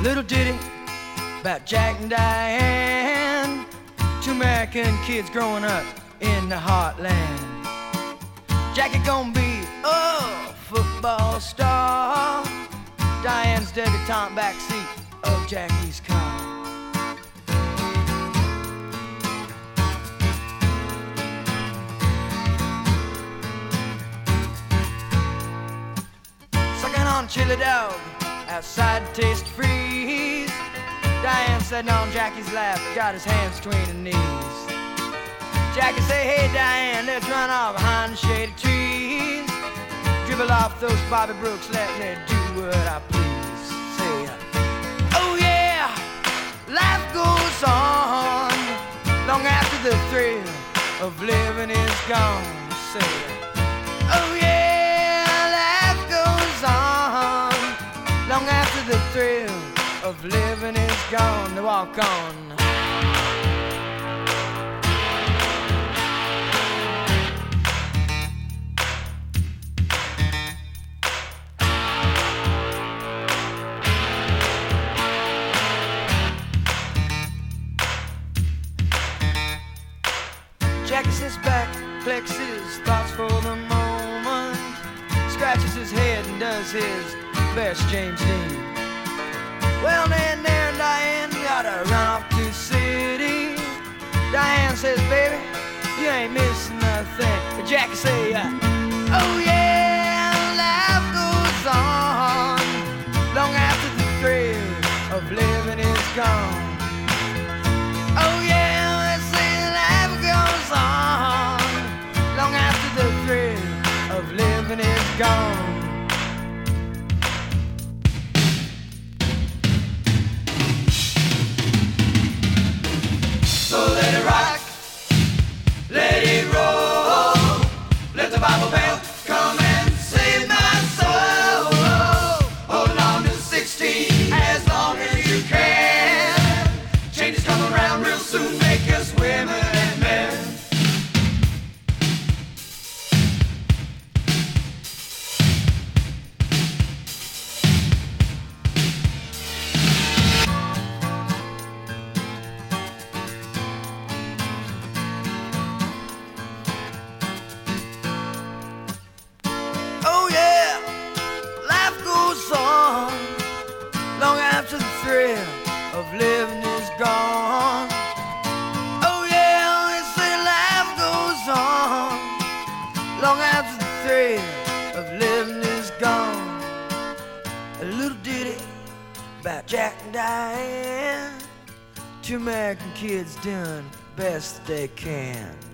Little ditty about Jack and Diane, two American kids growing up in the heartland. Jackie gonna be a football star, Diane's debutante backseat of Jackie's car. Sucking on chili dog outside Taste Freeze, Diane sitting on Jackie's lap, got his hands between her knees. Jackie say, hey Diane, let's run off behind the shady trees, dribble off those Bobby Brooks, let me do what I please. Say, oh yeah, life goes on long after the thrill of living is gone. Say, oh yeah, life goes on long after the thrill of living is gone. To walk on. Jackie sits back, collects his thoughts for the moment, scratches his head and does his best James Dean. Well, then there and Diane gotta run off to the city. Diane says, baby, you ain't missing nothing. But Jackie say, oh yeah, life goes on long after the thrill of living is gone. Oh yeah, let's say life goes on long after the thrill of living is gone. So let it rock, let it roll, let the Bible bell come and save my soul. Hold on to 16 as long as you can. Change is coming around real soon, make us women and men. Oh yeah, life goes on long after the thrill of living is gone. Oh yeah, they say life goes on long after the thrill of living is gone. A little ditty about Jack and Diane, two American kids doing best they can.